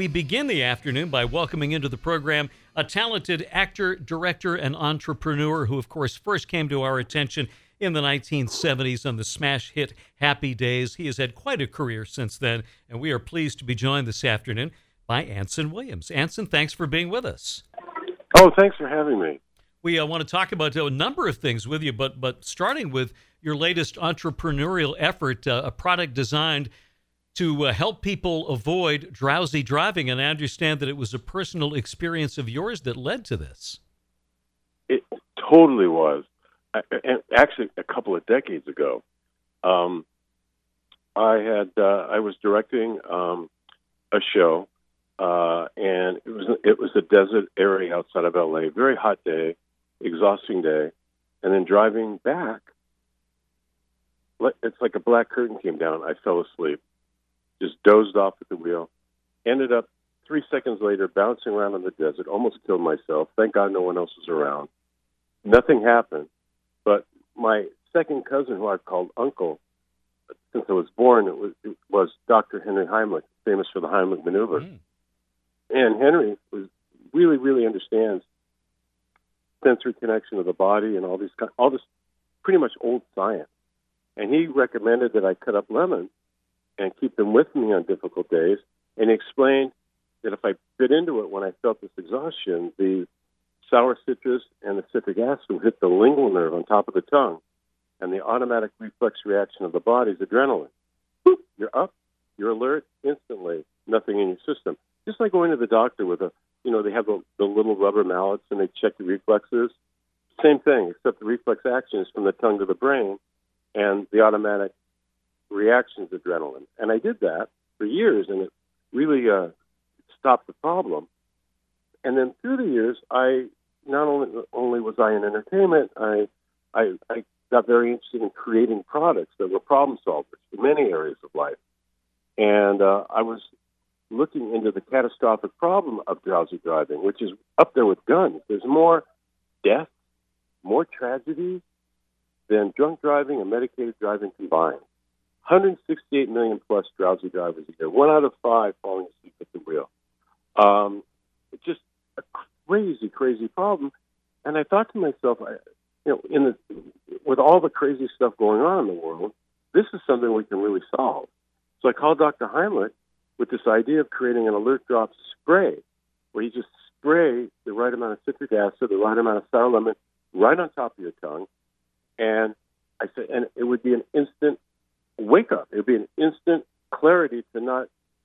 we begin the afternoon by welcoming into the program a talented actor, director, and entrepreneur who, of course, first came to our attention in the 1970s on the smash hit Happy Days. He has had quite a career since then, and we are pleased to be joined this afternoon by Anson Williams. Anson, thanks for being with us. Oh, thanks for having me. We want to talk about a number of things with you, but starting with your latest entrepreneurial effort, a product designed to help people avoid drowsy driving. And I understand that it was a personal experience of yours that led to this. It totally was. And actually, a couple of decades ago, I was directing a show, and it was a desert area outside of LA. Very hot day, exhausting day, and then driving back, it's like a black curtain came down. I fell asleep, just dozed off at the wheel, ended up 3 seconds later bouncing around in the desert, almost killed myself. Thank God no one else was around. Nothing happened, but my second cousin, who I've called Uncle since I was born, it was Dr. Henry Heimlich, famous for the Heimlich maneuver. And Henry really understands sensory connection of the body and all this pretty much old science. And he recommended that I cut up lemons and keep them with me on difficult days. And he explained that if I bit into it when I felt this exhaustion, the sour citrus and the citric acid would hit the lingual nerve on top of the tongue, and the automatic reflex reaction of the body is adrenaline. Boop, you're up, you're alert instantly, nothing in your system. Just like going to the doctor with they have the little rubber mallets and they check the reflexes. Same thing, except the reflex action is from the tongue to the brain, and the automatic reaction is adrenaline. And I did that for years, and it really stopped the problem. And then through the years, I not only was I in entertainment, I got very interested in creating products that were problem solvers for many areas of life. And I was looking into the catastrophic problem of drowsy driving, which is up there with guns. There's more death, more tragedy than drunk driving and medicated driving combined. 168 million plus drowsy drivers a year, 1 out of 5 falling asleep at the wheel. It's just a crazy problem. And I thought to myself, with all the crazy stuff going on in the world, this is something we can really solve. So I called Dr. Heimlich with this idea of creating an alert drop spray, where you just spray the right amount of citric acid, the right amount of sour lemon, right on top of your tongue. And I said, and it would be an instant wake up. It would be an instant clarity to not,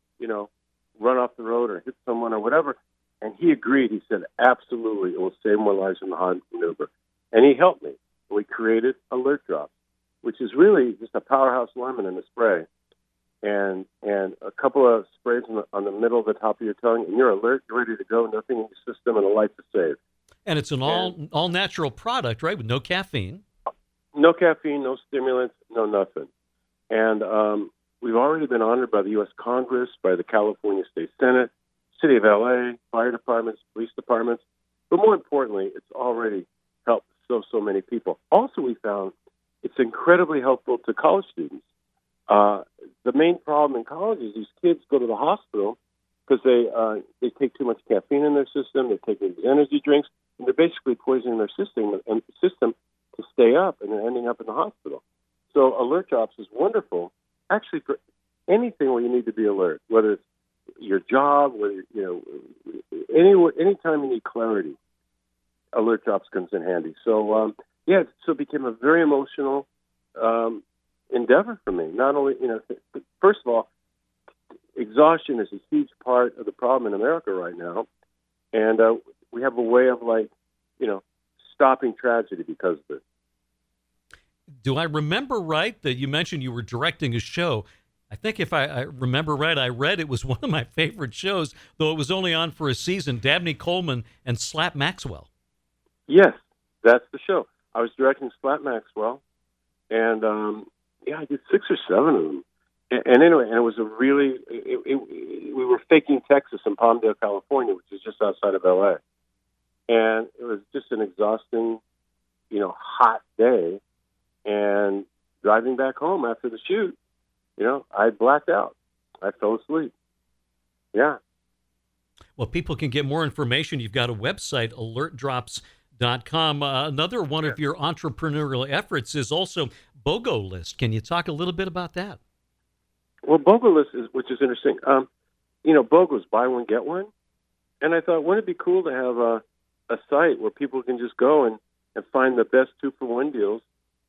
run off the road or hit someone or whatever. And he agreed. He said, absolutely, it will save more lives in the Heimlich maneuver. And he helped me. We created Alert Drop, which is really just a powerhouse lemon in a spray. And a couple of sprays on the middle of the top of your tongue, and you're alert, you're ready to go, nothing in your system, and a life is saved. And it's an all natural product, right, with no caffeine? No caffeine, no stimulants, no nothing. And we've already been honored by the U.S. Congress, by the California State Senate, City of L.A., fire departments, police departments. But more importantly, it's already helped so many people. Also, we found it's incredibly helpful to college students. The main problem in college is these kids go to the hospital because they take too much caffeine in their system. They're taking these energy drinks, and they're basically poisoning their system to stay up, and they're ending up in the hospital. So Alert Drops is wonderful, actually, for anything where you need to be alert, whether it's your job, whether anytime you need clarity, Alert Drops comes in handy. So so it became a very emotional endeavor for me. Not only, first of all, exhaustion is a huge part of the problem in America right now, and we have a way of stopping tragedy because of it. Do I remember right that you mentioned you were directing a show? I think if I remember right, I read it was one of my favorite shows, though it was only on for a season, Dabney Coleman and Slap Maxwell. Yes, that's the show. I was directing Slap Maxwell, and I did 6 or 7 of them. And anyway, it was we were faking Texas in Palmdale, California, which is just outside of L.A. And it was just an exhausting, hot day. And driving back home after the shoot, I blacked out. I fell asleep. Yeah. Well, people can get more information. You've got a website, alertdrops.com. Another one of your entrepreneurial efforts is also BOGO List. Can you talk a little bit about that? Well, BOGO List which is interesting. BOGO's buy one, get one. And I thought, wouldn't it be cool to have a site where people can just go and find the best 2-for-1 deals,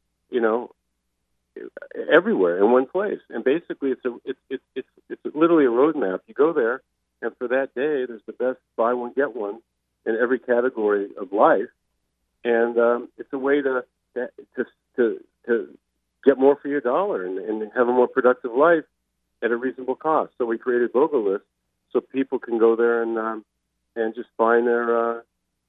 everywhere in one place. And basically, it's literally a roadmap. You go there, and for that day, there's the best buy one, get one in every category of life. And it's a way to get more for your dollar and have a more productive life at a reasonable cost. So we created BOGO List so people can go there and just find their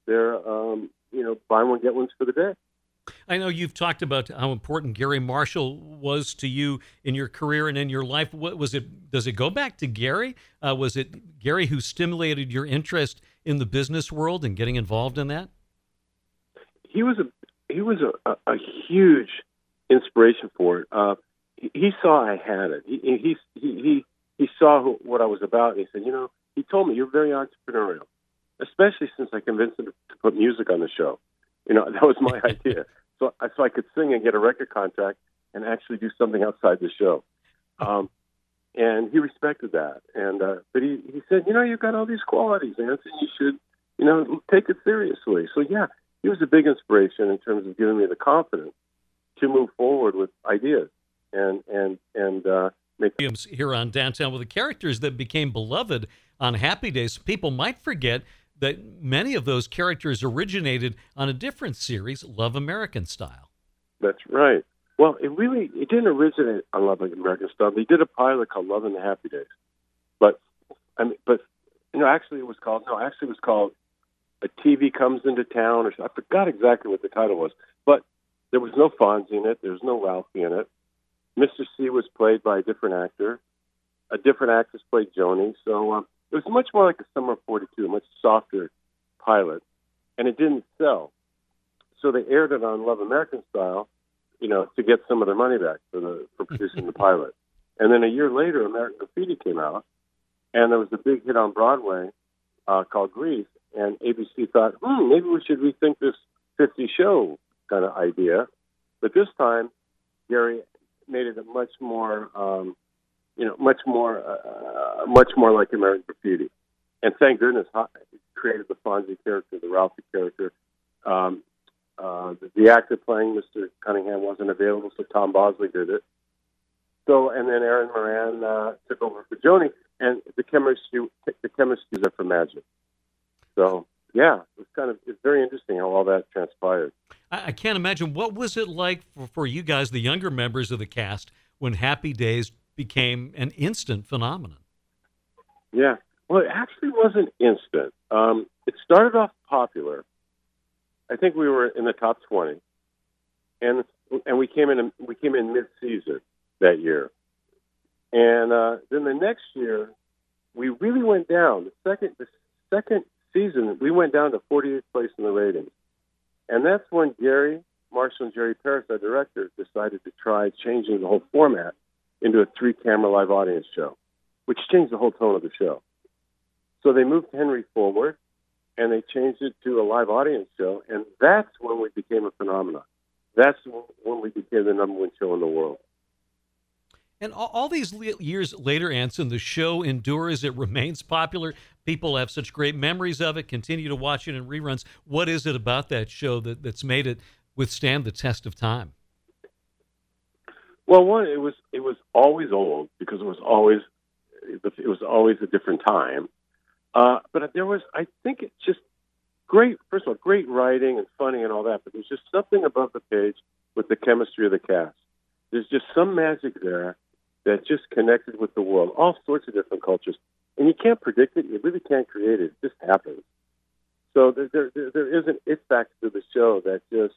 buy one, get ones for the day. I know you've talked about how important Garry Marshall was to you in your career and in your life. What was it? Does it go back to Garry? Was it Garry who stimulated your interest in the business world and getting involved in that? He was a huge inspiration for it. He saw I had it. He saw what I was about, and he said, he told me, you're very entrepreneurial, especially since I convinced him to put music on the show. That was my idea. So I could sing and get a record contract and actually do something outside the show. And he respected that. And but he said, you've got all these qualities, Anson. You should, take it seriously. So, yeah, he was a big inspiration in terms of giving me the confidence to move forward with ideas and make Williams here on Downtown with the characters that became beloved on Happy Days. People might forget that many of those characters originated on a different series, Love American Style. That's right. Well, it didn't originate on Love American Style. They did a pilot called Love and the Happy Days. Actually it was called A TV Comes Into Town, or I forgot exactly what the title was. But there was no Fonzie in it. There was no Ralphie in it. Mr. C was played by a different actor. A different actress played Joni. So it was much more like a Summer of 42, a much softer pilot. And it didn't sell. So they aired it on Love American Style, to get some of their money back for producing the pilot. And then a year later, American Graffiti came out, and there was a big hit on Broadway called Grease. And ABC thought, maybe we should rethink this 50 show kind of idea. But this time, Garry made it a much more like American Graffiti. And thank goodness, he created the Fonzie character, the Ralphie character. The actor playing Mr. Cunningham wasn't available, so Tom Bosley did it. So, and then Erin Moran took over for Joni, and the chemistry was there for magic. So, yeah, it's very interesting how all that transpired. I can't imagine. What was it like for you guys, the younger members of the cast, when Happy Days became an instant phenomenon? Yeah. Well, it actually wasn't instant. It started off popular. I think we were in the top 20, and we came in mid-season that year. And then the next year, we really went down. The second season, we went down to 48th place in the ratings. And that's when Garry Marshall and Jerry Paris, our director, decided to try changing the whole format into a 3-camera live audience show, which changed the whole tone of the show. So they moved Henry forward, and they changed it to a live audience show, and that's when we became a phenomenon. That's when we became the number one show in the world. And all these years later, Anson, the show endures. It remains popular. People have such great memories of it, continue to watch it in reruns. What is it about that show that's made it withstand the test of time? Well, one, it was always old because it was always a different time. But there was, I think, it's just great. First of all, great writing and funny and all that. But there's just something above the page with the chemistry of the cast. There's just some magic there that just connected with the world, all sorts of different cultures. And you can't predict it. You really can't create it. It just happens. So there is an it factor to the show that just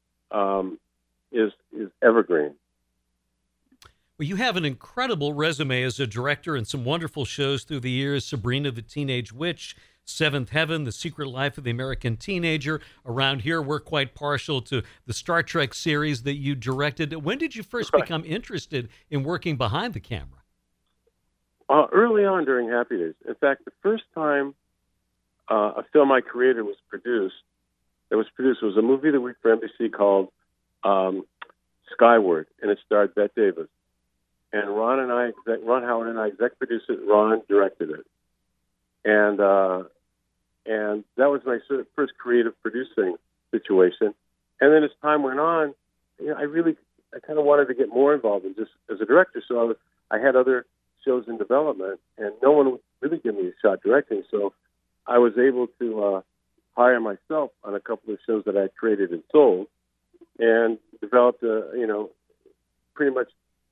is evergreen. Well, you have an incredible resume as a director and some wonderful shows through the years. Sabrina the Teenage Witch, Seventh Heaven, The Secret Life of the American Teenager. Around here, we're quite partial to the Star Trek series that you directed. When did you first become interested in working behind the camera? Early on during Happy Days. In fact, the first time a film I created was produced. It was a movie that we for NBC called Skyward, and it starred Bette Davis. And Ron Howard and I exec produced it. Ron directed it, and that was my sort of first creative producing situation. And then as time went on, I kind of wanted to get more involved in just as a director. So I had other shows in development, and no one would really give me a shot directing. So I was able to hire myself on a couple of shows that I created and sold, and developed pretty much,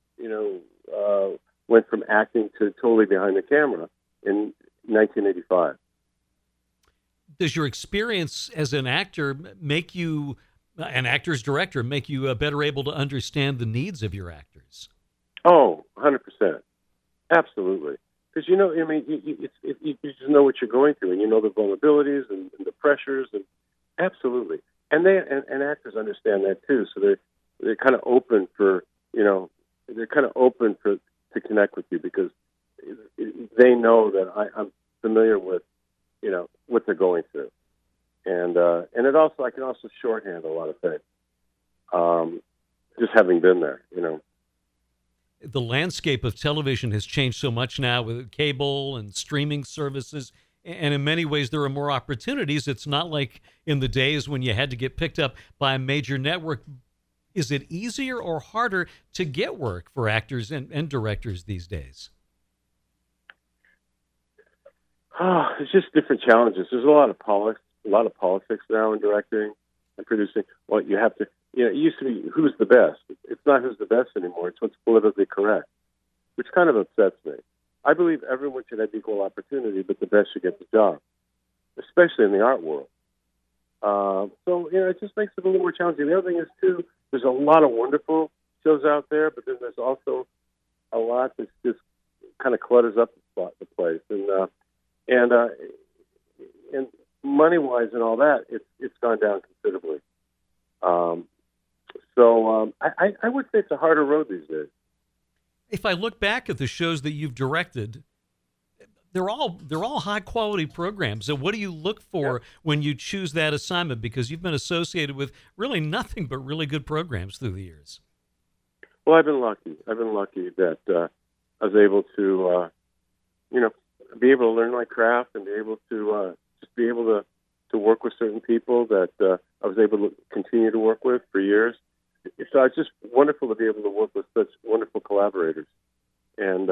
went from acting to totally behind the camera in 1985. Does your experience as an actor make you, an actor's director, make you better able to understand the needs of your actors? Oh, 100%. Absolutely. Because, you just know what you're going through, and you know the vulnerabilities and the pressures, and absolutely. And actors understand that too. So they're kind of open to connect with you, because they know that I'm familiar with, what they're going through. And I can also shorthand a lot of things. Just having been there, The landscape of television has changed so much now with cable and streaming services, and in many ways there are more opportunities. It's not like in the days when you had to get picked up by a major network. Is it easier or harder to get work for actors and directors these days? It's just different challenges. There's a lot of politics now in directing and producing. Well, you have to. It used to be who's the best. It's not who's the best anymore. It's what's politically correct, which kind of upsets me. I believe everyone should have equal opportunity, but the best should get the job, especially in the art world. So it just makes it a little more challenging. The other thing is too, there's a lot of wonderful shows out there, but then there's also a lot that just kind of clutters up the place, and money wise and all that, it's gone down considerably. So I would say it's a harder road these days. If I look back at the shows that you've directed, they're all high quality programs. So what do you look for when you choose that assignment? Because you've been associated with really nothing but really good programs through the years. Well, I've been lucky. That I was able to, be able to learn my craft and be able to to work with certain people that I was able to continue to work with for years. So it's just wonderful to be able to work with such wonderful collaborators, and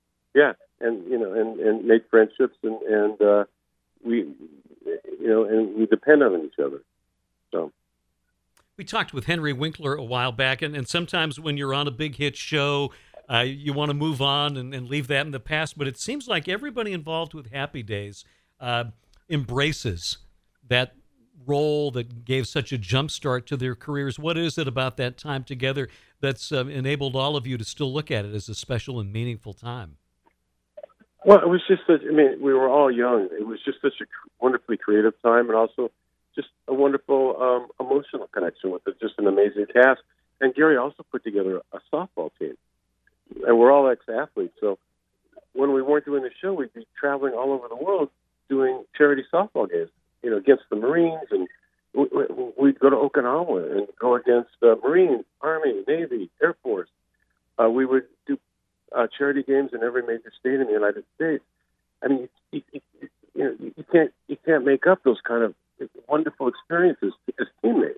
and make friendships, and we depend on each other. So we talked with Henry Winkler a while back, and sometimes when you're on a big hit show, you want to move on and leave that in the past. But it seems like everybody involved with Happy Days embraces that role that gave such a jump start to their careers. What is it about that time together that's enabled all of you to still look at it as a special and meaningful time? Well, it was just we were all young. It was just such a wonderfully creative time, and also just a wonderful emotional connection with just an amazing cast. And Gary also put together a softball team, and we're all ex-athletes. So when we weren't doing the show, we'd be traveling all over the world doing charity softball games, against the Marines, and we'd go to Okinawa and go against Marines, Army, Navy, Air Force. We would do charity games in every major state in the United States. I mean, you can't make up those kind of wonderful experiences as teammates.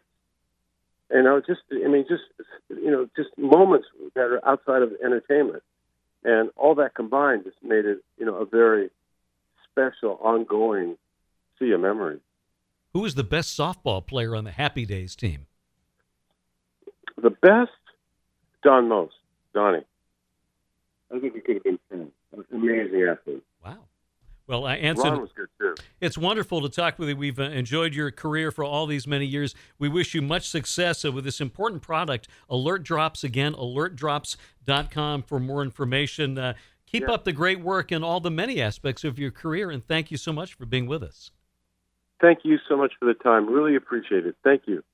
Just moments that are outside of entertainment, and all that combined just made it, a very special, ongoing sea of memories. Who was the best softball player on the Happy Days team? The best, Donnie. I think he could have been 10. Amazing athlete. Wow. Well, Anson, Ron was good too. It's wonderful to talk with you. We've enjoyed your career for all these many years. We wish you much success with this important product, Alert Drops. Again, alertdrops.com for more information. Keep up the great work in all the many aspects of your career, and thank you so much for being with us. Thank you so much for the time. Really appreciate it. Thank you.